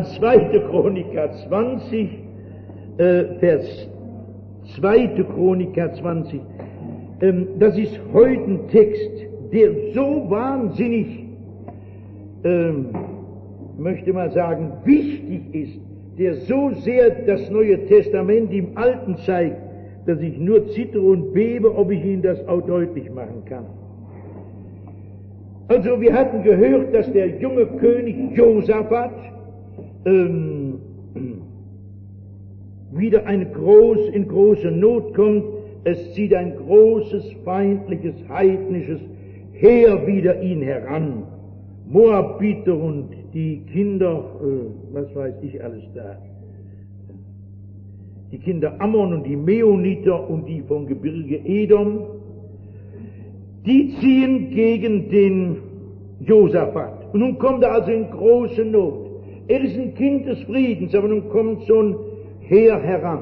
an 2. Chroniker 20, Vers 2. Chroniker 20. Das ist heute ein Text, der so wahnsinnig, möchte mal sagen, wichtig ist, der so sehr das Neue Testament im Alten zeigt, dass ich nur zittere und bebe, ob ich Ihnen das auch deutlich machen kann. Also wir hatten gehört, dass der junge König Josaphat wieder in große Not kommt. Es zieht ein großes, feindliches, heidnisches Heer wider ihn heran. Moabiter und die Kinder, was weiß ich alles da. Die Kinder Ammon und die Meoniter und die vom Gebirge Edom, die ziehen gegen den Josaphat. Und nun kommt er also in große Not. Er ist ein Kind des Friedens, aber nun kommt so ein Heer heran.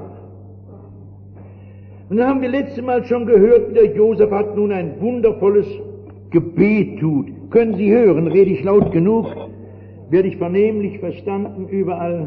Und dann haben wir letztes Mal schon gehört, wie der Josaphat nun ein wundervolles Gebet tut. Können Sie hören, rede ich laut genug? Werde ich vernehmlich verstanden überall?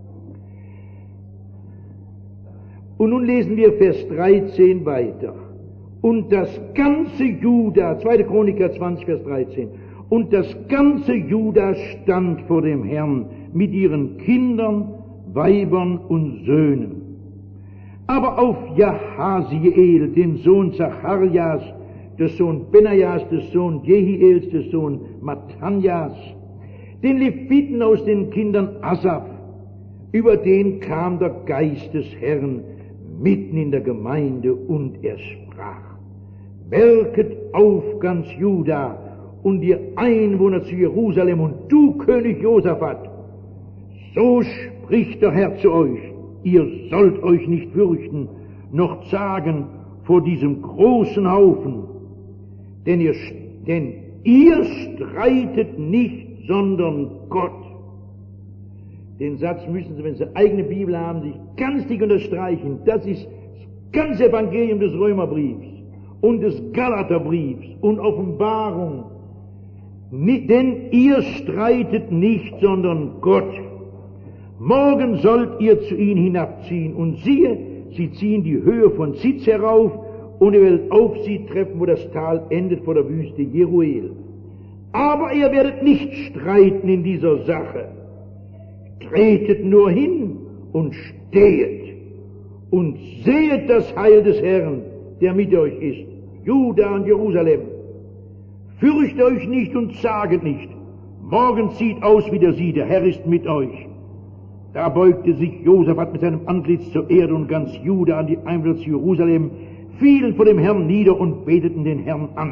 Und nun lesen wir Vers 13 weiter. Und das ganze Juda, 2. Chroniker 20, Vers 13, und das ganze Juda stand vor dem Herrn mit ihren Kindern, Weibern und Söhnen. Aber auf Jahasiel, den Sohn Zacharias, des Sohn Benajas, des Sohn Jehiels, des Sohn Mattanjas, den Leviten aus den Kindern Asaph, über den kam der Geist des Herrn mitten in der Gemeinde und er sprach: Merket auf, ganz Juda und ihr Einwohner zu Jerusalem und du, König Josaphat, so spricht der Herr zu euch, ihr sollt euch nicht fürchten, noch zagen vor diesem großen Haufen, denn ihr streitet nicht, sondern Gott. Den Satz müssen Sie, wenn Sie eigene Bibel haben, sich ganz dick unterstreichen. Das ist das ganze Evangelium des Römerbriefs und des Galaterbriefs und Offenbarung. Denn ihr streitet nicht, sondern Gott. Morgen sollt ihr zu ihnen hinabziehen und siehe, sie ziehen die Höhe von Zitz herauf und ihr werdet auf sie treffen, wo das Tal endet vor der Wüste Jeruel. Aber ihr werdet nicht streiten in dieser Sache. Tretet nur hin und stehet und sehet das Heil des Herrn, der mit euch ist, Juda und Jerusalem. Fürchtet euch nicht und zaget nicht, morgen zieht aus wieder sie, der Herr ist mit euch. Da beugte sich Josaphat mit seinem Antlitz zur Erde und ganz Juda an die Einwohner zu Jerusalem, fielen vor dem Herrn nieder und beteten den Herrn an.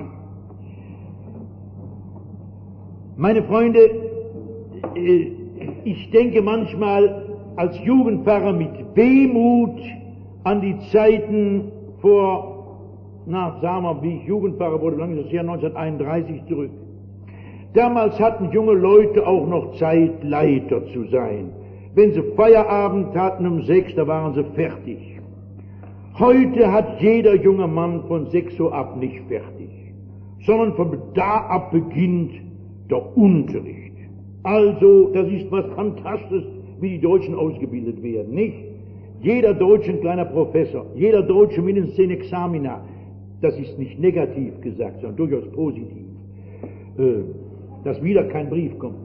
Meine Freunde, ich denke manchmal als Jugendpfarrer mit Wehmut an die Zeiten sagen wir, wie ich Jugendpfarrer wurde, lang ist das Jahr 1931 zurück. Damals hatten junge Leute auch noch Zeit, Leiter zu sein. Wenn sie Feierabend hatten um 6, da waren sie fertig. Heute hat jeder junge Mann von 6 Uhr ab nicht fertig, sondern von da ab beginnt der Unterricht. Also, das ist was Fantastisches, wie die Deutschen ausgebildet werden, nicht? Jeder Deutsche ein kleiner Professor, jeder Deutsche mindestens 10 Examina. Das ist nicht negativ gesagt, sondern durchaus positiv. Dass wieder kein Brief kommt.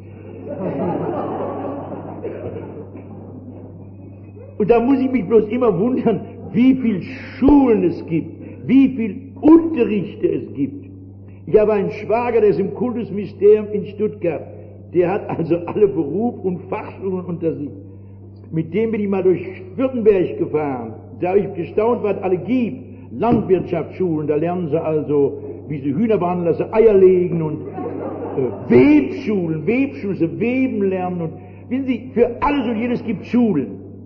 Und da muss ich mich bloß immer wundern, wie viel Schulen es gibt, wie viel Unterrichte es gibt. Ich habe einen Schwager, der ist im Kultusministerium in Stuttgart. Der hat also alle Beruf- und Fachschulen unter sich. Mit dem bin ich mal durch Württemberg gefahren. Da habe ich gestaunt, was alle gibt. Landwirtschaftsschulen, da lernen sie also, wie sie Hühner behandeln, dass sie Eier legen und Webschulen, sie weben lernen und wissen Sie, für alles und jedes gibt Schulen.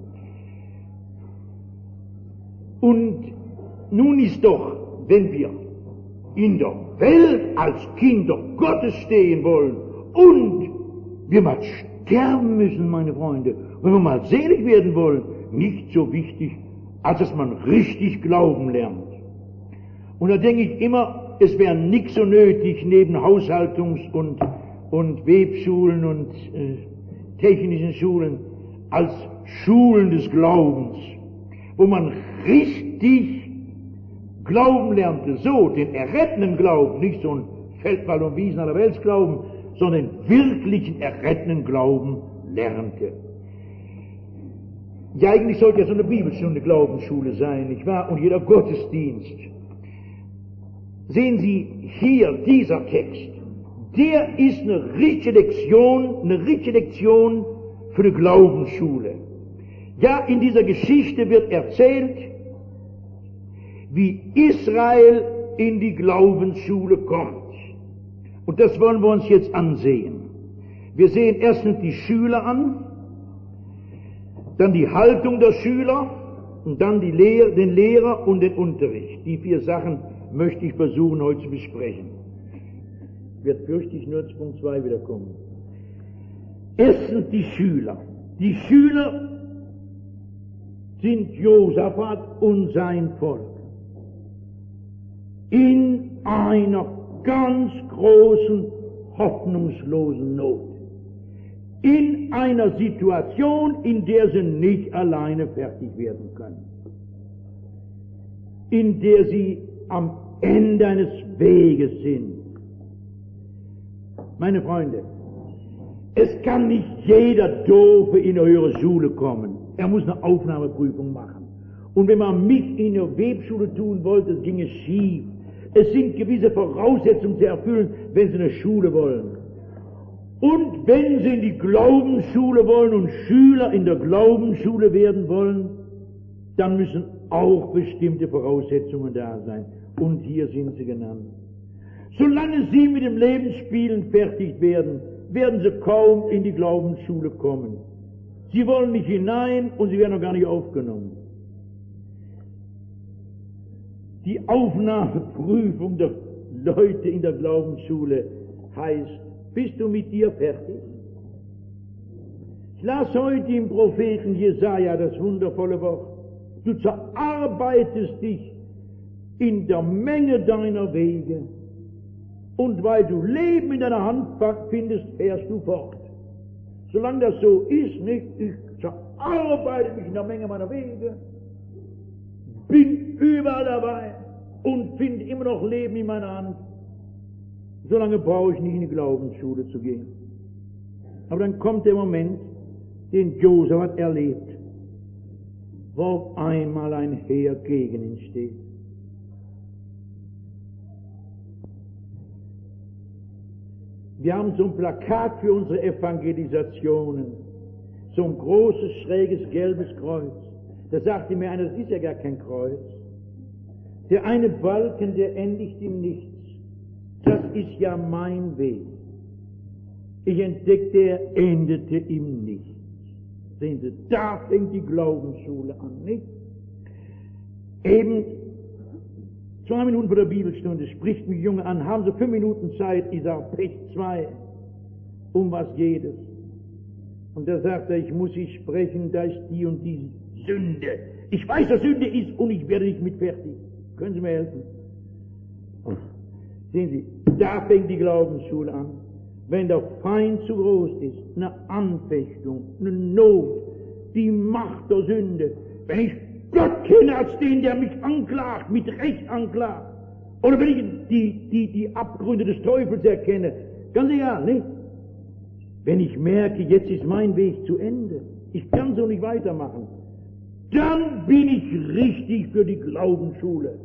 Und nun ist doch, wenn wir in der Welt als Kinder Gottes stehen wollen und wir mal sterben müssen, meine Freunde, wenn wir mal selig werden wollen, nicht so wichtig, als dass man richtig glauben lernt. Und da denke ich immer, es wäre nix so nötig, neben Haushaltungs- und Webschulen und technischen Schulen als Schulen des Glaubens, wo man richtig Glauben lernte, so den errettenden Glauben, nicht so ein Feldball- und Wiesen aller Weltsglauben, sondern wirklichen errettenden Glauben lernte. Ja, eigentlich sollte ja so eine Bibelschule eine Glaubensschule sein, nicht wahr? Und jeder Gottesdienst. Sehen Sie hier, dieser Text, der ist eine richtige Lektion für die Glaubensschule. Ja, in dieser Geschichte wird erzählt, wie Israel in die Glaubensschule kommt. Und das wollen wir uns jetzt ansehen. Wir sehen erstens die Schüler an, dann die Haltung der Schüler und dann den Lehrer und den Unterricht. Die 4 Sachen möchte ich versuchen heute zu besprechen. Wird fürchte ich nur zu Punkt 2 wiederkommen. Erstens die Schüler. Die Schüler sind Josaphat und sein Volk in einer ganz großen, hoffnungslosen Not. In einer Situation, in der sie nicht alleine fertig werden können. In der sie am Ende eines Weges sind. Meine Freunde, es kann nicht jeder Doofe in eine höhere Schule kommen. Er muss eine Aufnahmeprüfung machen. Und wenn man mich in eine Webschule tun wollte, das ginge schief. Es sind gewisse Voraussetzungen zu erfüllen, wenn Sie eine Schule wollen. Und wenn Sie in die Glaubensschule wollen und Schüler in der Glaubensschule werden wollen, dann müssen auch bestimmte Voraussetzungen da sein. Und hier sind sie genannt. Solange Sie mit dem Lebensspielen fertig werden, werden Sie kaum in die Glaubensschule kommen. Sie wollen nicht hinein und Sie werden noch gar nicht aufgenommen. Die Aufnahmeprüfung der Leute in der Glaubensschule heißt, bist du mit dir fertig? Ich las heute im Propheten Jesaja das wundervolle Wort. Du zerarbeitest dich in der Menge deiner Wege und weil du Leben in deiner Hand findest, fährst du fort. Solange das so ist, nicht, ich zerarbeite mich in der Menge meiner Wege, bin überall dabei und finde immer noch Leben in meiner Hand. Solange brauche ich nicht in die Glaubensschule zu gehen. Aber dann kommt der Moment, den Josaphat erlebt, wo auf einmal ein Heer gegen ihn steht. Wir haben so ein Plakat für unsere Evangelisationen, so ein großes, schräges, gelbes Kreuz. Da sagte mir einer, das ist ja gar kein Kreuz. Der eine Balken, der endigt in nichts. Das ist ja mein Weg. Ich entdeckte, er endete im Nichts. Sehen Sie, da fängt die Glaubensschule an, nicht? Eben 2 Minuten vor der Bibelstunde spricht mich Junge an, haben Sie 5 Minuten Zeit? Ich sage, Pech 2. Um was geht es? Und da sagt er, ich muss Sie sprechen, da ist die und die Sünde. Ich weiß, was Sünde ist und ich werde nicht mit fertig. Können Sie mir helfen? Sehen Sie, da fängt die Glaubensschule an. Wenn der Feind zu groß ist, eine Anfechtung, eine Not, die Macht der Sünde, wenn ich Gott kenne als den, der mich anklagt, mit Recht anklagt, oder wenn ich die Abgründe des Teufels erkenne, ganz egal, nicht? Wenn ich merke, jetzt ist mein Weg zu Ende, ich kann so nicht weitermachen, dann bin ich richtig für die Glaubensschule.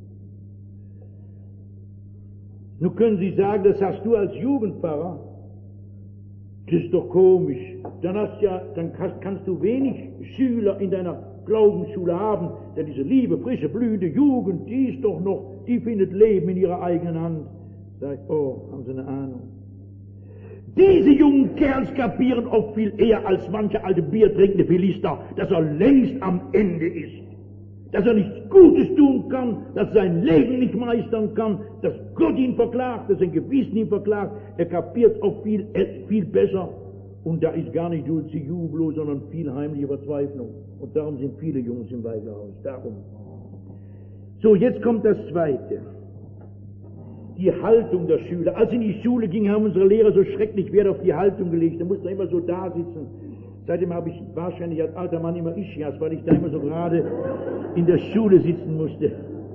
Nun können Sie sagen, das hast du als Jugendpfarrer. Das ist doch komisch. Dann kannst du wenig Schüler in deiner Glaubensschule haben, denn diese liebe, frische, blühende Jugend, die ist doch noch, die findet Leben in ihrer eigenen Hand. Sag ich, oh, haben Sie eine Ahnung? Diese jungen Kerls kapieren oft viel eher als manche alte biertrinkende Philister, dass er längst am Ende ist. Dass er nichts Gutes tun kann, dass er sein Leben nicht meistern kann, dass Gott ihn verklagt, dass sein Gewissen ihn verklagt. Er kapiert oft viel besser. Und da ist gar nicht dulce Jublo, sondern viel heimliche Verzweiflung. Und darum sind viele Jungs im Waisenhaus. Darum. So, jetzt kommt das Zweite. die Haltung der Schüler. Als ich in die Schule ging, haben unsere Lehrer so schrecklich Wert auf die Haltung gelegt. Da musste man immer so da sitzen. Seitdem habe ich wahrscheinlich als alter Mann immer Ischias, weil ich da immer so gerade in der Schule sitzen musste.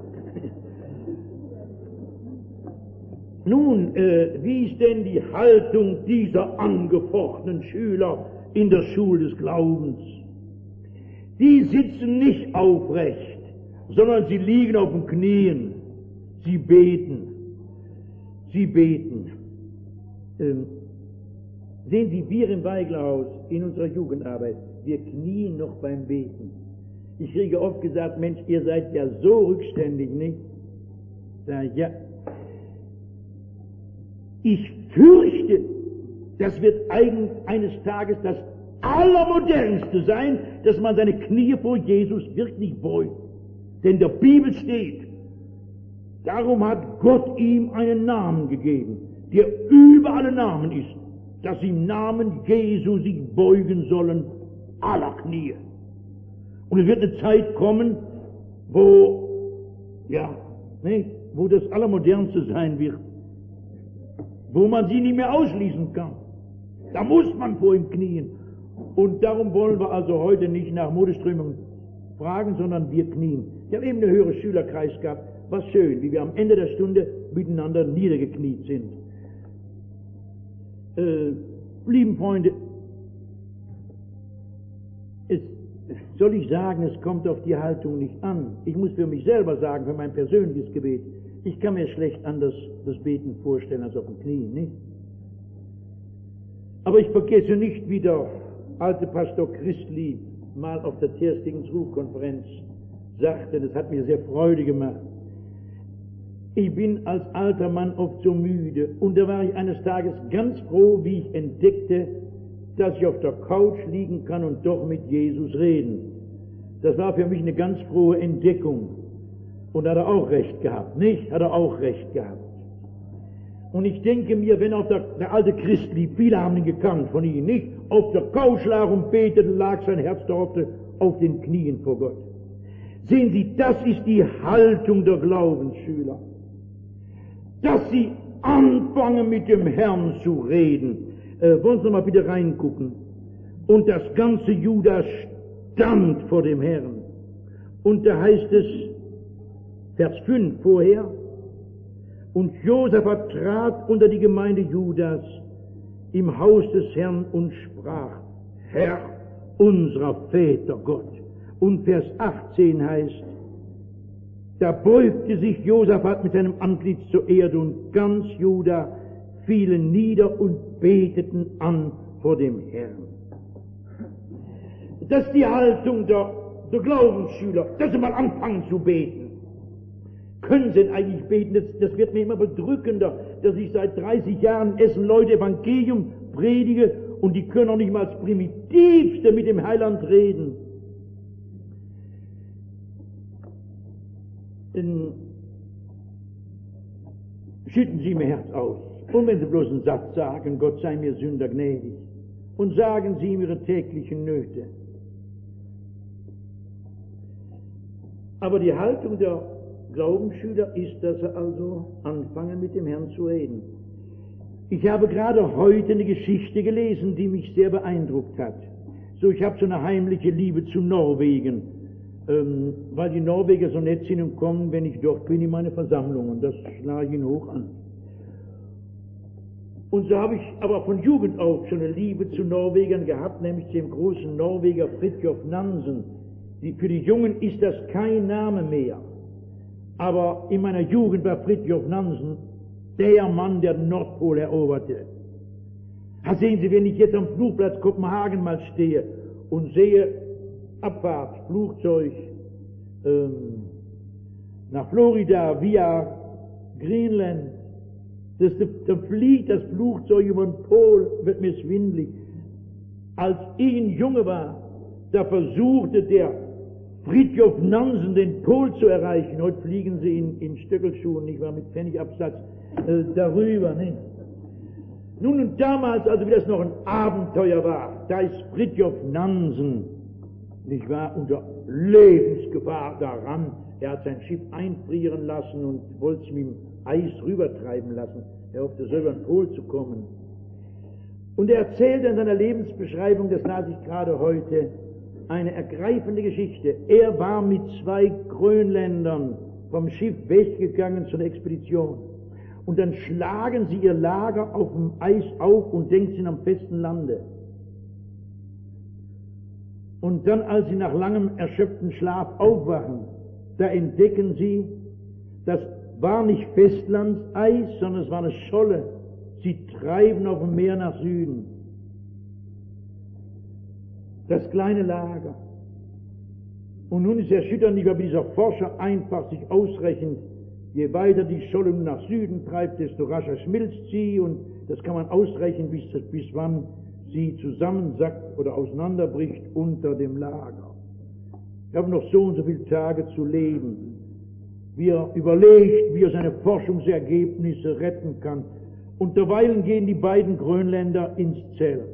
Nun, wie ist denn die Haltung dieser angefochtenen Schüler in der Schule des Glaubens? Die sitzen nicht aufrecht, sondern sie liegen auf den Knien. Sie beten. Sie beten. Sehen Sie, wir im Weiglerhaus in unserer Jugendarbeit, wir knien noch beim Beten. Ich kriege oft gesagt, Mensch, ihr seid ja so rückständig, nicht? Sag ich, ja. Ich fürchte, das wird eines Tages das Allermodernste sein, dass man seine Knie vor Jesus wirklich beugt. Denn der Bibel steht, darum hat Gott ihm einen Namen gegeben, der über alle Namen ist, dass im Namen Jesu sich beugen sollen aller Knie. Und es wird eine Zeit kommen, wo das Allermodernste sein wird, wo man sie nicht mehr ausschließen kann. Da muss man vor ihm knien. Und darum wollen wir also heute nicht nach Modeströmungen fragen, sondern wir knien. Ich habe eben einen höheren Schülerkreis gehabt. Was schön, wie wir am Ende der Stunde miteinander niedergekniet sind. Lieben Freunde, soll ich sagen, es kommt auf die Haltung nicht an. Ich muss für mich selber sagen, für mein persönliches Gebet, ich kann mir schlecht anders das Beten vorstellen als auf den Knien, nicht? Aber ich vergesse nicht, wie der alte Pastor Christli mal auf der Terstigens-Rufkonferenz sagte, das hat mir sehr Freude gemacht. Ich bin als alter Mann oft so müde, und da war ich eines Tages ganz froh, wie ich entdeckte, dass ich auf der Couch liegen kann und doch mit Jesus reden. Das war für mich eine ganz frohe Entdeckung. Und da hat er auch recht gehabt, nicht? Hat er auch recht gehabt. Und ich denke mir, wenn auch der alte Christli, viele haben ihn gekannt von ihm, nicht? Auf der Couch lag und betete, lag sein Herz dort auf den Knien vor Gott. Sehen Sie, das ist die Haltung der Glaubensschüler. Dass sie anfangen, mit dem Herrn zu reden. Wollen Sie noch mal bitte reingucken. Und das ganze Juda stand vor dem Herrn. Und da heißt es, Vers 5 vorher, und Josaphat trat unter die Gemeinde Judas im Haus des Herrn und sprach, Herr, unserer Väter Gott. Und Vers 18 heißt, da beugte sich Josaphat mit seinem Antlitz zur Erde und ganz Juda fielen nieder und beteten an vor dem Herrn. Das ist die Haltung der Glaubensschüler, dass sie mal anfangen zu beten. Können sie denn eigentlich beten? Das wird mir immer bedrückender, dass ich seit 30 Jahren Essen Leute Evangelium predige und die können auch nicht mal als Primitivste mit dem Heiland reden. Schütten Sie mir Herz aus. Und wenn Sie bloß einen Satz sagen, Gott sei mir Sünder gnädig, und sagen Sie ihm Ihre täglichen Nöte. Aber die Haltung der Glaubensschüler ist, dass sie also anfangen, mit dem Herrn zu reden. Ich habe gerade heute eine Geschichte gelesen, die mich sehr beeindruckt hat. Ich habe so eine heimliche Liebe zu Norwegen, weil die Norweger so nett sind und kommen, wenn ich dort bin, in meine Versammlungen. Das schlage ich ihnen hoch an. Und so habe ich aber von Jugend auf schon eine Liebe zu Norwegern gehabt, nämlich zu dem großen Norweger Fridtjof Nansen. Für die Jungen ist das kein Name mehr. Aber in meiner Jugend war Fridtjof Nansen der Mann, der den Nordpol eroberte. Sehen Sie, wenn ich jetzt am Flugplatz Kopenhagen mal stehe und sehe Abfahrt, Flugzeug nach Florida via Greenland, da fliegt das Flugzeug über den Pol, wird mir schwindelig. Als ich ein Junge war, da versuchte der Fridtjof Nansen den Pol zu erreichen. Heute fliegen sie in Stöckelschuhen, nicht wahr, mit Pfennigabsatz darüber. Nicht? Nun und damals, also wie das noch ein Abenteuer war, da ist Fridtjof Nansen nicht wahr, unter Lebensgefahr daran. Er hat sein Schiff einfrieren lassen und wollte es mit dem Eis rübertreiben lassen. Er hoffte, so über den Pol zu kommen. Und er erzählt in seiner Lebensbeschreibung, das las ich gerade heute, eine ergreifende Geschichte. Er war mit 2 Grönländern vom Schiff weggegangen zu einer Expedition. Und dann schlagen sie ihr Lager auf dem Eis auf und denken, sie sind am festen Lande. Und dann, als sie nach langem erschöpften Schlaf aufwachen, da entdecken sie, das war nicht Festlandseis, sondern es war eine Scholle. Sie treiben auf dem Meer nach Süden. Das kleine Lager. Und nun ist erschütternd, wie dieser Forscher einfach sich ausrechnet, je weiter die Scholle nach Süden treibt, desto rascher schmilzt sie, und das kann man ausrechnen, bis wann sie zusammensackt oder auseinanderbricht unter dem Lager. Ich habe noch so und so viele Tage zu leben. Wie er überlegt, wie er seine Forschungsergebnisse retten kann. Und derweilen gehen die beiden Grönländer ins Zelt.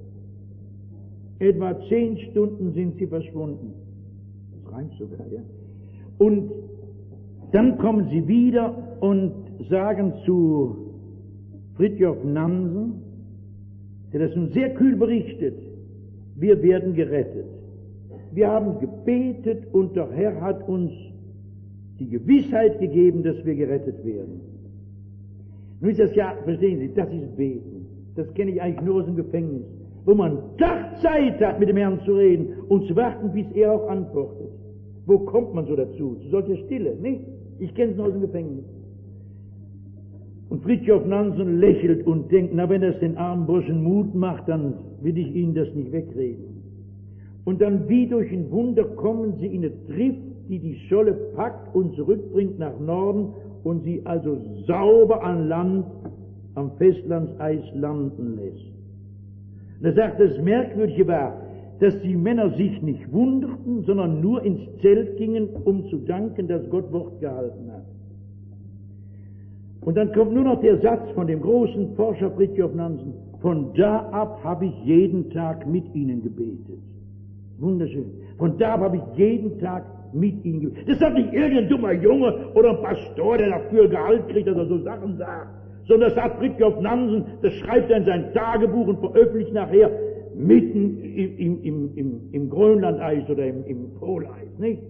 Etwa 10 Stunden sind sie verschwunden. Das reimt sogar, ja. Und dann kommen sie wieder und sagen zu Fridtjof Nansen, der das nun sehr kühl berichtet, wir werden gerettet. Wir haben gebetet und der Herr hat uns die Gewissheit gegeben, dass wir gerettet werden. Nun ist das ja, verstehen Sie, das ist Beten. Das kenne ich eigentlich nur aus dem Gefängnis, wo man Tag Zeit hat, mit dem Herrn zu reden und zu warten, bis er auch antwortet. Wo kommt man so dazu? Zu solcher Stille, nicht? Ich kenne es nur aus dem Gefängnis. Und Fridtjof Nansen lächelt und denkt, na, wenn das den armen Burschen Mut macht, dann will ich Ihnen das nicht wegreden. Und dann wie durch ein Wunder kommen sie in eine Drift, die die Scholle packt und zurückbringt nach Norden und sie also sauber an Land, am Festlandseis landen lässt. Und er sagt, das Merkwürdige war, dass die Männer sich nicht wunderten, sondern nur ins Zelt gingen, um zu danken, dass Gott Wort gehalten hat. Und dann kommt nur noch der Satz von dem großen Forscher Fridtjof Nansen, von da ab habe ich jeden Tag mit ihnen gebetet. Wunderschön. Von da ab habe ich jeden Tag mit ihnen gebetet. Das sagt nicht irgendein dummer Junge oder ein Pastor, der dafür Gehalt kriegt, dass er so Sachen sagt, sondern das sagt Fridtjof Nansen, das schreibt er in sein Tagebuch und veröffentlicht nachher mitten im Grönlandeis oder im Poleis, nicht?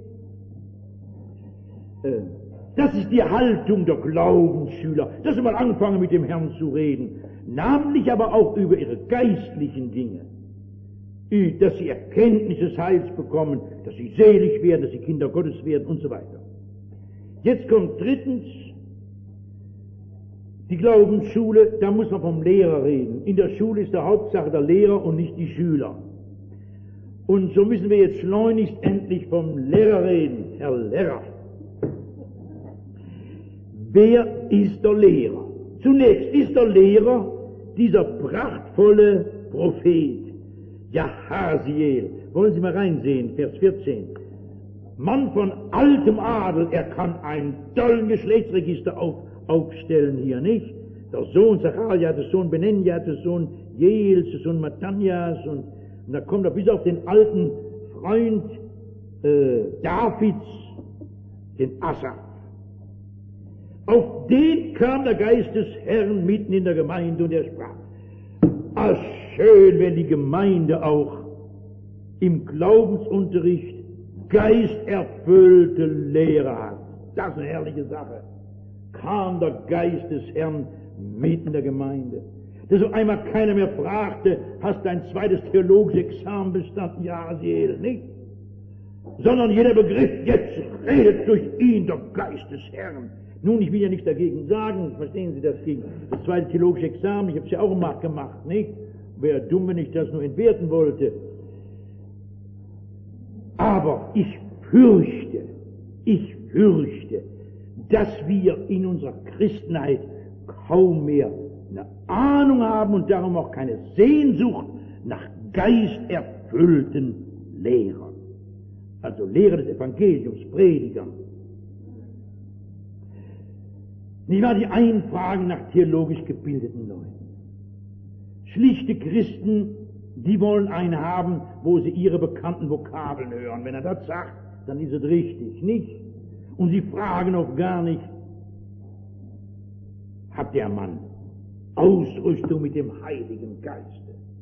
Das ist die Haltung der Glaubensschüler, dass sie mal anfangen, mit dem Herrn zu reden, namentlich aber auch über ihre geistlichen Dinge, dass sie Erkenntnis des Heils bekommen, dass sie selig werden, dass sie Kinder Gottes werden und so weiter. Jetzt kommt drittens die Glaubensschule, da muss man vom Lehrer reden. In der Schule ist der Hauptsache der Lehrer und nicht die Schüler. Und so müssen wir jetzt schleunigst endlich vom Lehrer reden. Herr Lehrer. Wer ist der Lehrer? Zunächst ist der Lehrer dieser prachtvolle Prophet, Jahaziel. Wollen Sie mal reinsehen, Vers 14. Mann von altem Adel, er kann einen tollen Geschlechtsregister aufstellen hier, nicht? Der Sohn Zacharia, der Sohn Benenja, der Sohn Jeiels, der Sohn Matanias und da kommt er bis auf den alten Freund Davids, den Asa. Auf den kam der Geist des Herrn mitten in der Gemeinde und er sprach, schön, wenn die Gemeinde auch im Glaubensunterricht geisterfüllte Lehre hat. Das ist eine herrliche Sache. Kam der Geist des Herrn mitten in der Gemeinde. Dass auf einmal keiner mehr fragte, hast du ein zweites theologisches Examen bestanden? Ja, Asiel, nicht? Sondern jeder begriff, jetzt redet durch ihn der Geist des Herrn. Nun, ich will ja nichts dagegen sagen, verstehen Sie das gegen das zweite theologische Examen, ich habe es ja auch mal gemacht, nicht? Wäre dumm, wenn ich das nur entwerten wollte. Aber ich fürchte, dass wir in unserer Christenheit kaum mehr eine Ahnung haben und darum auch keine Sehnsucht nach geisterfüllten Lehrern. Also Lehrer des Evangeliums, Predigern. Nicht wahr, die einen fragen nach theologisch gebildeten Leuten. Schlichte Christen Die wollen einen haben, wo sie ihre bekannten Vokabeln hören. Wenn er das sagt, dann ist es richtig, nicht? Und sie fragen auch gar nicht, hat der Mann Ausrüstung mit dem Heiligen Geiste?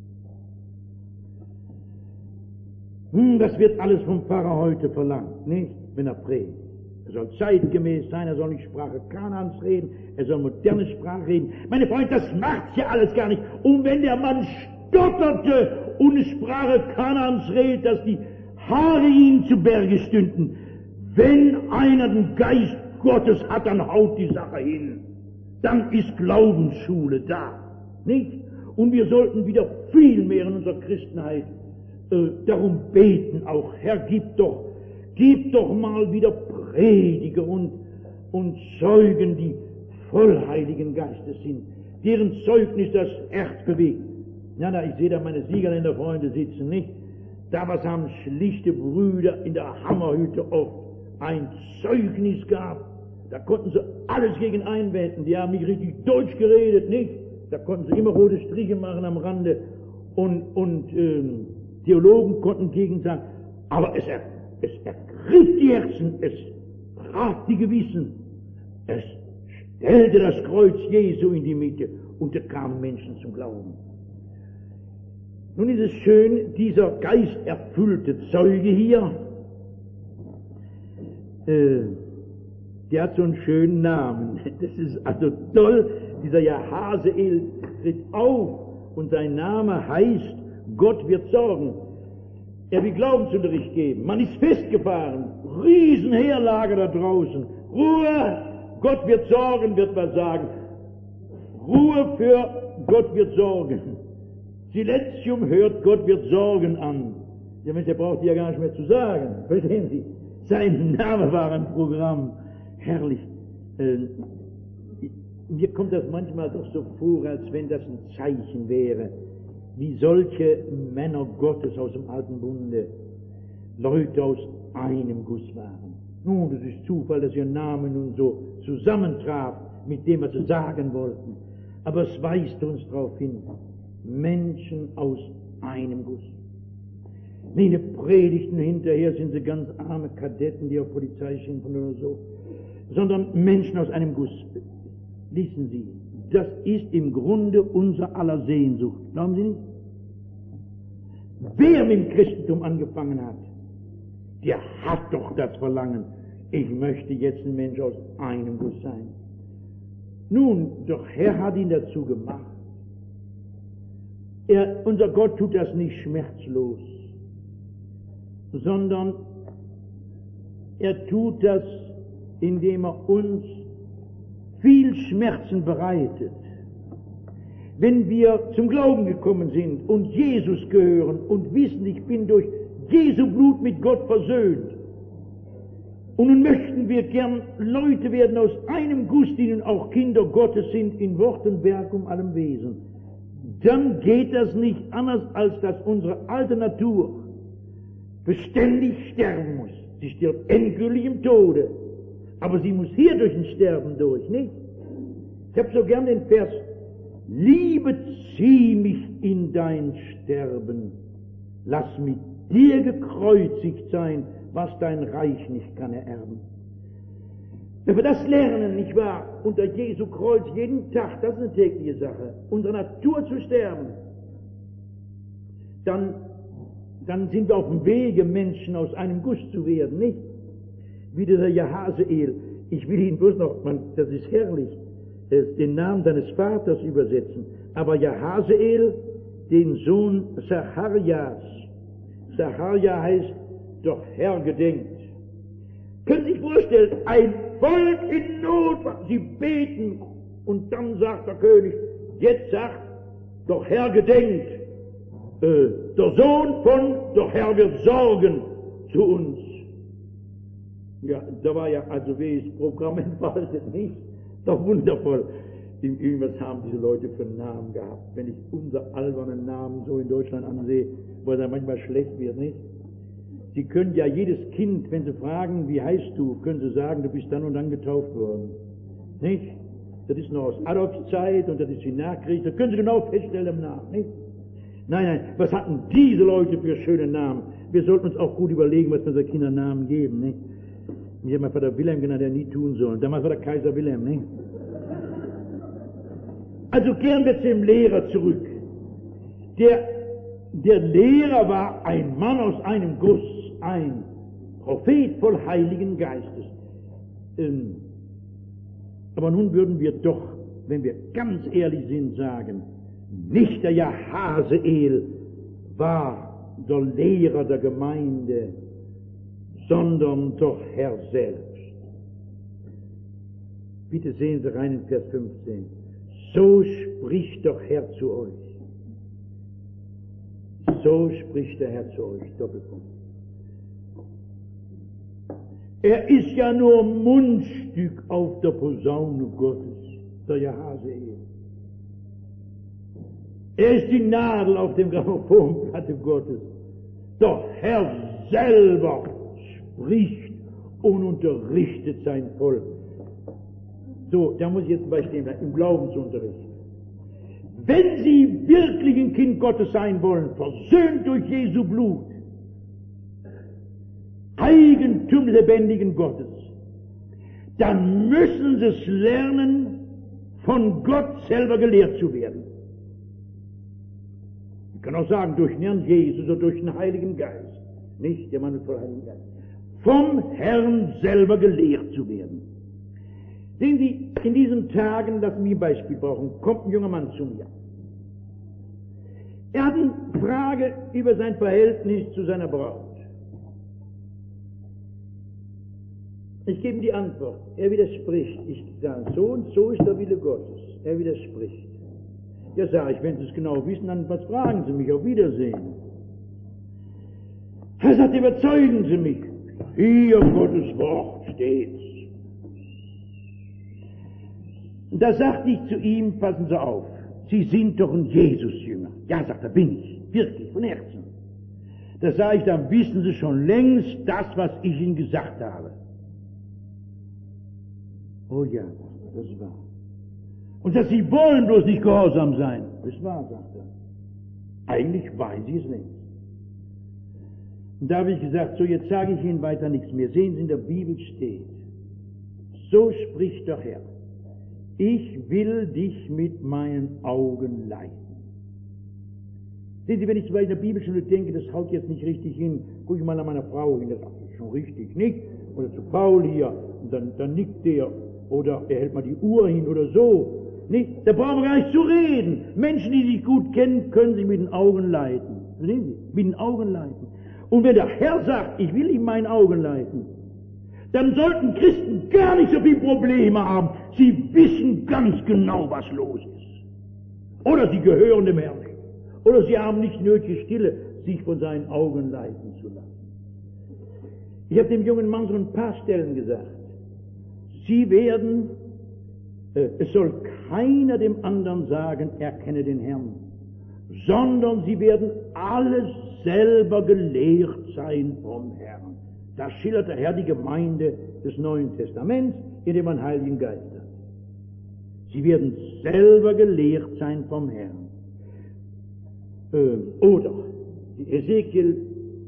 Das wird alles vom Pfarrer heute verlangt, nicht? Wenn er predigt. Er soll zeitgemäß sein, er soll nicht Sprache Kanaans reden, er soll moderne Sprache reden. Meine Freunde, das macht's ja alles gar nicht. Und wenn der Mann stotterte und Sprache Kanaans redet, dass die Haare ihm zu Berge stünden. Wenn einer den Geist Gottes hat, dann haut die Sache hin. Dann ist Glaubensschule da, nicht? Und wir sollten wieder viel mehr in unserer Christenheit darum beten auch. Herr, gib doch mal wieder Prediger und Zeugen, die voll Heiligen Geistes sind, deren Zeugnis das Herz bewegt. Ja, ich sehe da meine Siegerländer-Freunde sitzen, nicht? Damals haben schlichte Brüder in der Hammerhütte oft ein Zeugnis gehabt. Da konnten sie alles gegen einwenden. Die haben nicht richtig Deutsch geredet, nicht? Da konnten sie immer rote Striche machen am Rande. Und Theologen konnten gegen sagen. Aber es ergriff die Herzen, es traf die Gewissen. Es stellte das Kreuz Jesu in die Mitte und da kamen Menschen zum Glauben. Nun ist es schön, dieser geisterfüllte Zeuge hier, der hat so einen schönen Namen. Das ist also toll. Dieser Jahaziel tritt auf und sein Name heißt, Gott wird sorgen. Er will Glaubensunterricht geben. Man ist festgefahren. Riesenheerlager da draußen. Ruhe! Gott wird sorgen, wird man sagen. Ruhe für Gott wird sorgen. Silenzium hört Gott wird sorgen an. Der Mensch, der braucht ja gar nicht mehr zu sagen. Verstehen Sie? Sein Name war ein Programm. Herrlich. Mir kommt das manchmal doch so vor, als wenn das ein Zeichen wäre, wie solche Männer Gottes aus dem Alten Bunde Leute aus einem Guss waren. Nun, das ist Zufall, dass ihr Name nun so zusammentraf mit dem, was sie sagen wollten. Aber es weist uns darauf hin, Menschen aus einem Guss. Nicht eine Predigten hinterher sind sie ganz arme Kadetten, die auf Polizei schimpfen oder so, sondern Menschen aus einem Guss. Wissen Sie, das ist im Grunde unser aller Sehnsucht. Glauben Sie nicht? Wer mit dem Christentum angefangen hat, der hat doch das Verlangen, ich möchte jetzt ein Mensch aus einem Guss sein. Nun, doch Herr hat ihn dazu gemacht. Unser Gott tut das nicht schmerzlos, sondern er tut das, indem er uns viel Schmerzen bereitet. Wenn wir zum Glauben gekommen sind und Jesus gehören und wissen, ich bin durch Jesu Blut mit Gott versöhnt, und nun möchten wir gern Leute werden aus einem Guss, die nun auch Kinder Gottes sind, in Wort und Werk um allem Wesen, dann geht das nicht anders, als dass unsere alte Natur beständig sterben muss. Sie stirbt endgültig im Tode, aber sie muss hier durch ein Sterben durch, nicht? Ich habe so gern den Vers, Liebe, zieh mich in dein Sterben, lass mit dir gekreuzigt sein, was dein Reich nicht kann ererben. Wenn wir das lernen, nicht wahr, unter Jesu Kreuz jeden Tag, das ist eine tägliche Sache, unserer Natur zu sterben, dann sind wir auf dem Wege, Menschen aus einem Guss zu werden, nicht? Wie dieser Jahaziel. Ich will ihn bloß noch, das ist herrlich, den Namen seines Vaters übersetzen. Aber Jahaziel, den Sohn Zacharias. Zacharia heißt, doch Herr gedenkt. Können Sie sich vorstellen, ein Volk in Not, sie beten, und dann sagt der König, jetzt sagt, doch Herr gedenkt, der Sohn von, doch Herr wird sorgen zu uns. Ja, da war ja also wie das Programm entfaltet, nicht? Doch wundervoll. Im Übrigen, was haben diese Leute für einen Namen gehabt? Wenn ich unser albernen Namen so in Deutschland ansehe, wo er manchmal schlecht wird, nicht? Sie können ja jedes Kind, wenn sie fragen, wie heißt du, können sie sagen, du bist dann und dann getauft worden. Nicht? Das ist noch aus Adolfs Zeit und das ist die Nachkrieg, das können sie genau feststellen im Namen, nicht? Nein, nein, was hatten diese Leute für schöne Namen? Wir sollten uns auch gut überlegen, was wir unseren Kindern Namen geben, nicht? Ich habe meinen Vater Wilhelm genannt, der nie tun sollen. Damals war der Kaiser Wilhelm, nicht? Also kehren wir zum Lehrer zurück. Der Lehrer war ein Mann aus einem Guss, ein Prophet voll Heiligen Geistes. Aber nun würden wir doch, wenn wir ganz ehrlich sind, sagen, nicht der Jahaziel war der Lehrer der Gemeinde, sondern doch Herr selbst. Bitte sehen Sie rein in Vers 15. So spricht doch Herr zu euch. So spricht der Herr zu euch. Doppelpunkt. Er ist ja nur Mundstück auf der Posaune Gottes, der Jahaziel. Er ist die Nadel auf dem Grammophonplatte Gottes. Doch Herr selber spricht und unterrichtet sein Volk. So, da muss ich jetzt bei stehen bleiben, im Glaubensunterricht. Wenn Sie wirklich ein Kind Gottes sein wollen, versöhnt durch Jesu Blut, Eigentum lebendigen Gottes, dann müssen Sie es lernen, von Gott selber gelehrt zu werden. Ich kann auch sagen, durch den Herrn Jesus oder durch den Heiligen Geist. Nicht der Mann mit voll Heiligen Geist. Vom Herrn selber gelehrt zu werden. Sehen Sie, in diesen Tagen, lassen wir ein Beispiel brauchen, kommt ein junger Mann zu mir. Er hat eine Frage über sein Verhältnis zu seiner Braut. Ich gebe ihm die Antwort. Er widerspricht. Ich sage, so und so ist der Wille Gottes. Er widerspricht. Ja, sage ich, wenn Sie es genau wissen, dann was fragen Sie mich. Auf Wiedersehen. Er sagt, überzeugen Sie mich. Hier Gottes Wort steht's. Da sagte ich zu ihm, passen Sie auf, Sie sind doch ein Jesus-Jünger. Ja, sagt er, bin ich. Wirklich, von Herzen. Da sage ich, dann wissen Sie schon längst das, was ich Ihnen gesagt habe. Oh ja, sagt er, das ist wahr. Und dass Sie wollen bloß nicht gehorsam sein. Das ist wahr, sagt er. Eigentlich weiß ich es längst. Und da habe ich gesagt, so jetzt sage ich Ihnen weiter nichts mehr. Sehen Sie, in der Bibel steht, so spricht der Herr. Ich will dich mit meinen Augen leiten. Sehen Sie, wenn ich in der Bibelschule denke, das haut jetzt nicht richtig hin, gucke ich mal an meiner Frau hin, das ist schon richtig, nicht? Oder zu Paul hier, und dann nickt der, oder er hält mal die Uhr hin oder so. Nicht? Da brauchen wir gar nicht zu reden. Menschen, die sich gut kennen, können sich mit den Augen leiten. Sehen Sie? Mit den Augen leiten. Und wenn der Herr sagt, ich will ihm meinen Augen leiten, dann sollten Christen gar nicht so viele Probleme haben. Sie wissen ganz genau, was los ist. Oder sie gehören dem Herrn nicht. Oder sie haben nicht nötige Stille, sich von seinen Augen leiten zu lassen. Ich habe dem jungen Mann so ein paar Stellen gesagt. Sie werden, es soll keiner dem anderen sagen, er kenne den Herrn, sondern sie werden alles selber gelehrt sein vom Herrn. Da schildert der Herr die Gemeinde des Neuen Testaments, in dem man Heiligen Geist hat. Sie werden selber gelehrt sein vom Herrn. Oder Ezekiel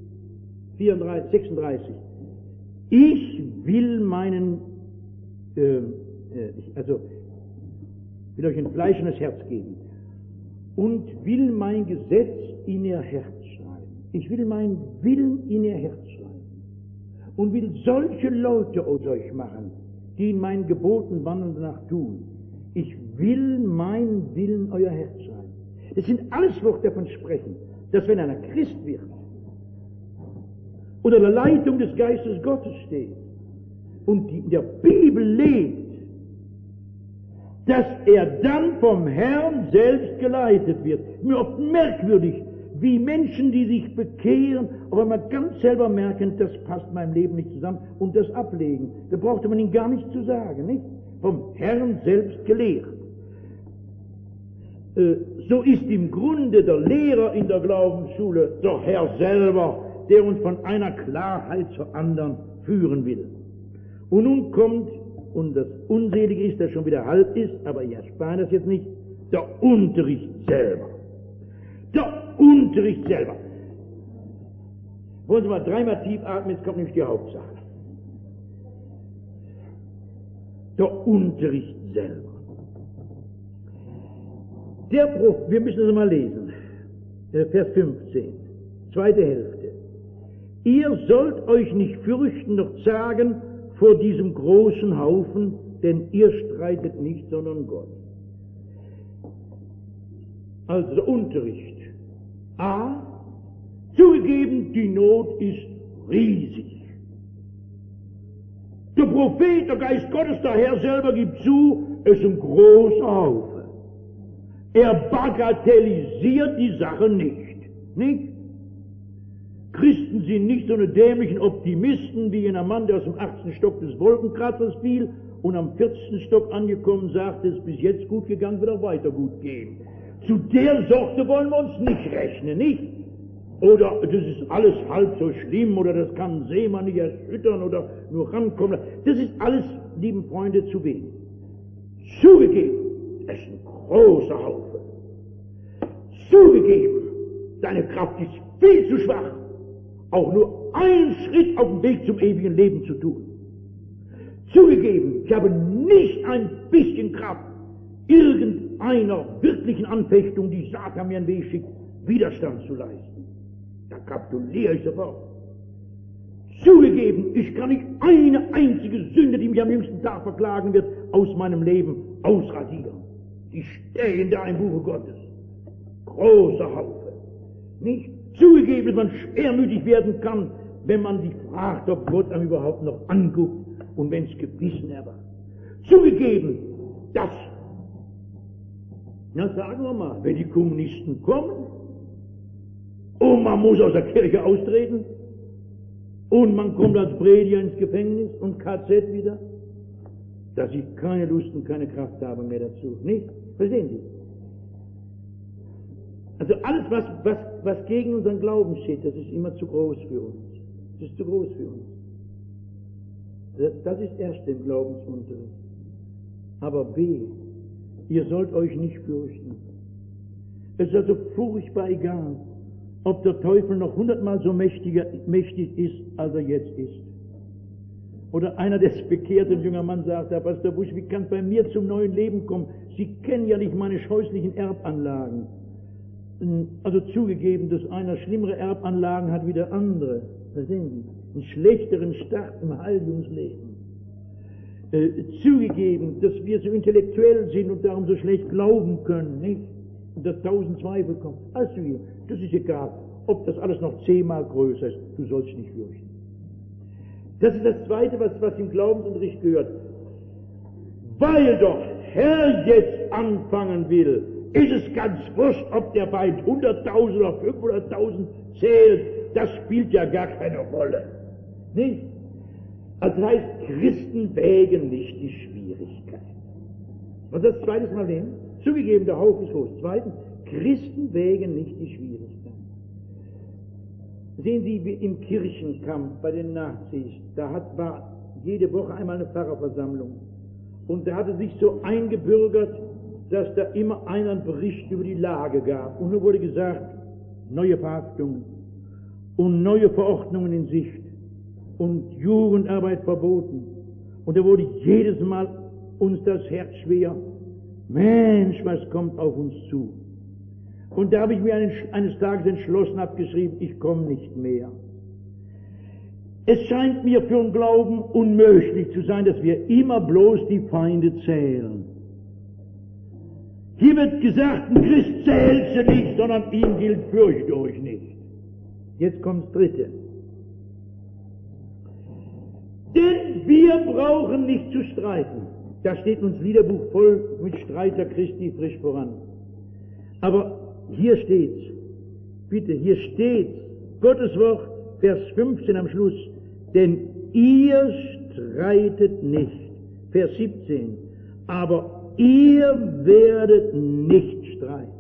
36. Ich will meinen, will euch ein fleischendes Herz geben und will mein Gesetz in ihr Herz schreiben. Ich will meinen Willen in ihr Herz schreiben. Und will solche Leute aus euch machen, die in meinen Geboten wandeln und danach tun. Ich will meinen Willen euer Herz schreiben. Das sind alles Worte davon sprechen, dass wenn einer Christ wird, unter der Leitung des Geistes Gottes steht und in der Bibel lebt, dass er dann vom Herrn selbst geleitet wird. Mir oft merkwürdig, wie Menschen, die sich bekehren, auf einmal ganz selber merken, das passt meinem Leben nicht zusammen und das ablegen. Da brauchte man ihnen gar nicht zu sagen, nicht? Vom Herrn selbst gelehrt. So ist im Grunde der Lehrer in der Glaubensschule der Herr selber, der uns von einer Klarheit zur anderen führen will. Und nun kommt, und das Unselige ist, dass schon wieder halb ist, aber ich erspare das jetzt nicht, der Unterricht selber. Der Unterricht selber. Wollen Sie mal dreimal tief atmen, jetzt kommt nämlich die Hauptsache. Der Unterricht selber. Wir müssen das mal lesen. Vers 15, zweite Hälfte. Ihr sollt euch nicht fürchten noch zagen vor diesem großen Haufen, denn ihr streitet nicht, sondern Gott. Also der Unterricht. A. Zugegeben, die Not ist riesig. Der Prophet, der Geist Gottes, der Herr selber gibt zu, es ist ein großer Haufen. Er bagatellisiert die Sache nicht? Christen sind nicht so eine dämlichen Optimisten wie jener Mann, der aus dem 8. Stock des Wolkenkratzers fiel und am 14. Stock angekommen sagte, es ist bis jetzt gut gegangen, wird auch weiter gut gehen. Zu der Sorte wollen wir uns nicht rechnen, nicht? Oder das ist alles halb so schlimm, oder das kann ein Seemann nicht erschüttern oder nur rankommen. Das ist alles, lieben Freunde, zu wenig. Zugegeben, es ist ein großer Haufen. Zugegeben, deine Kraft ist viel zu schwach, auch nur einen Schritt auf dem Weg zum ewigen Leben zu tun. Zugegeben, ich habe nicht ein bisschen Kraft, irgendeiner wirklichen Anfechtung, die Satan mir in den Weg schickt, Widerstand zu leisten. Da kapituliere ich sofort. Zugegeben, ich kann nicht eine einzige Sünde, die mich am jüngsten Tag verklagen wird, aus meinem Leben ausradieren. Die stehen da im Buche Gottes. Großer Haufen. Nicht? Zugegeben, dass man schwermütig werden kann, wenn man sich fragt, ob Gott einem überhaupt noch anguckt und wenn's Gewissen erwacht. Zugegeben, dass, na sagen wir mal, wenn die Kommunisten kommen und man muss aus der Kirche austreten und man kommt als Prediger ins Gefängnis und KZ wieder, dass ich keine Lust und keine Kraft habe mehr dazu. Nicht? Verstehen Sie? Also alles, was gegen unseren Glauben steht, das ist immer zu groß für uns. Das ist zu groß für uns. Das ist erst im Glaubensunterricht. Aber B, ihr sollt euch nicht fürchten. Es ist also furchtbar egal, ob der Teufel noch 100-mal so mächtig ist, als er jetzt ist. Oder einer des bekehrten junger Mann sagt, Herr Pastor Busch, wie kann es bei mir zum neuen Leben kommen? Sie kennen ja nicht meine scheußlichen Erbanlagen. Also zugegeben, dass einer schlimmere Erbanlagen hat wie der andere. Verstehen Sie? Einen schlechteren Start im Heiligungsleben. Zugegeben, dass wir so intellektuell sind und darum so schlecht glauben können, nicht? Und dass 1000 Zweifel kommen. Also, das ist egal, ob das alles noch 10-mal größer ist. Du sollst nicht fürchten. Das ist das Zweite, was im Glaubensunterricht gehört. Weil doch Herr jetzt anfangen will, ist es ganz wurscht, ob der Feind 100.000 oder 500.000 zählt. Das spielt ja gar keine Rolle. Nicht? Also das heißt, Christen wägen nicht die Schwierigkeit. Und das zweites Mal nehmen. Zugegeben, der Haufen ist groß. Zweitens, Christen wägen nicht die Schwierigkeit. Sehen Sie, wie im Kirchenkampf bei den Nazis, war jede Woche einmal eine Pfarrerversammlung. Und da hatte sich so eingebürgert, dass da immer einer einen Bericht über die Lage gab. Und nur wurde gesagt, neue Verhaftungen und neue Verordnungen in Sicht und Jugendarbeit verboten. Und da wurde jedes Mal uns das Herz schwer. Mensch, was kommt auf uns zu? Und da habe ich mir eines Tages entschlossen abgeschrieben, ich komme nicht mehr. Es scheint mir für den Glauben unmöglich zu sein, dass wir immer bloß die Feinde zählen. Hier wird gesagt, ein Christ zählt sie nicht, sondern ihm gilt, fürchte euch nicht. Jetzt kommt das Dritte. Denn wir brauchen nicht zu streiten. Da steht uns Liederbuch voll mit Streiter Christi frisch voran. Aber hier steht's. Bitte, hier steht's. Gottes Wort, Vers 15 am Schluss. Denn ihr streitet nicht. Vers 17. Aber ihr werdet nicht streiten.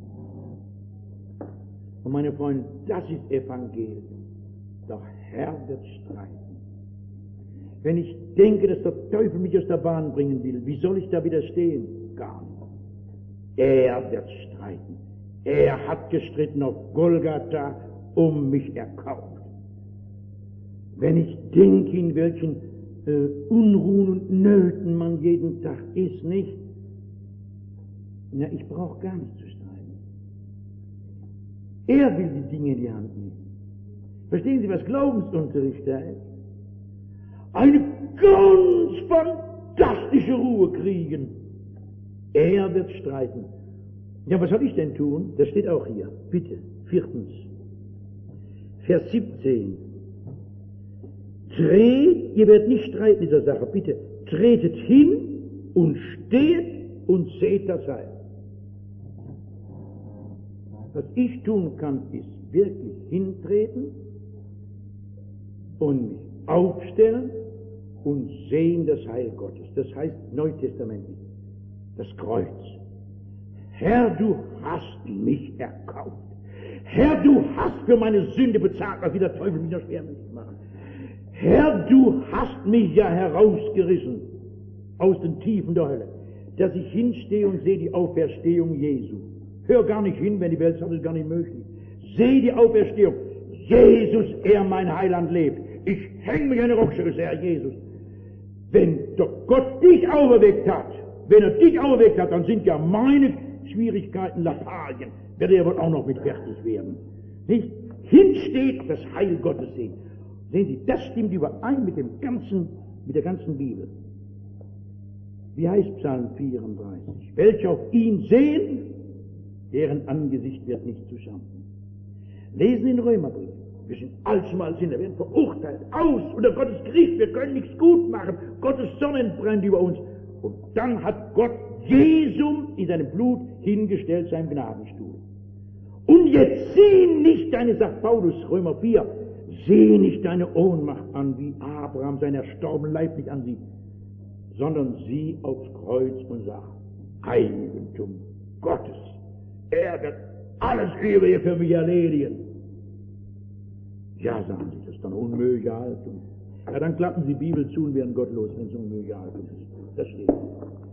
Und meine Freunde, das ist Evangelium. Der Herr wird streiten. Wenn ich denke, dass der Teufel mich aus der Bahn bringen will, wie soll ich da widerstehen? Gar nicht. Er wird streiten. Er hat gestritten auf Golgatha, mich erkauft. Wenn ich denke, in welchen Unruhen und Nöten man jeden Tag ist, nicht? Na, ich brauche gar nicht zu streiten. Er will die Dinge in die Hand nehmen. Verstehen Sie, was Glaubensunterricht da ist? Eine ganz fantastische Ruhe kriegen. Er wird streiten. Ja, was soll ich denn tun? Das steht auch hier. Bitte. 4. Vers 17. Ihr werdet nicht streiten in dieser Sache. Bitte, tretet hin und steht und seht das Heil. Was ich tun kann, ist wirklich hintreten und mich aufstellen und sehen das Heil Gottes. Das heißt neutestamentlich, das Kreuz. Herr, du hast mich erkauft. Herr, du hast für meine Sünde bezahlt, was will der Teufel mich noch schwermütig machen. Herr, du hast mich ja herausgerissen aus den Tiefen der Hölle, dass ich hinstehe und sehe die Auferstehung Jesu. Hör gar nicht hin, wenn die Welt sagt, das ist gar nicht möglich. Sehe die Auferstehung. Jesus, er mein Heiland lebt. Ich hänge mich an den Rockschüssel, Herr Jesus. Wenn doch Gott dich auferweckt hat, dann sind ja meine Schwierigkeiten Lappalien. Wird er wohl auch noch mit fertig werden. Nicht? Hinsteht, das Heil Gottes sehen. Sehen Sie, das stimmt überein mit der ganzen Bibel. Wie heißt Psalm 34? Welche auf ihn sehen, deren Angesicht wird nicht zu schanden. Lesen den Römerbrief. Wir sind allzumal Sünder, werden verurteilt, aus unter Gottes Gericht, wir können nichts gut machen, Gottes Sonne brennt über uns. Und dann hat Gott Jesum in seinem Blut hingestellt, seinem Gnadenstuhl. Und jetzt sieh nicht deine, sagt Paulus, Römer 4, sieh nicht deine Ohnmacht an, wie Abraham seinen erstorbenen Leib nicht ansieht, sondern sieh aufs Kreuz und sag, Eigentum Gottes, er wird alles Übrige für mich erledigen. Ja, sagen Sie, das ist doch eine unmögliche Haltung. Ja, dann klappen Sie die Bibel zu und werden gottlos, wenn es eine unmögliche Haltung ist. Das steht.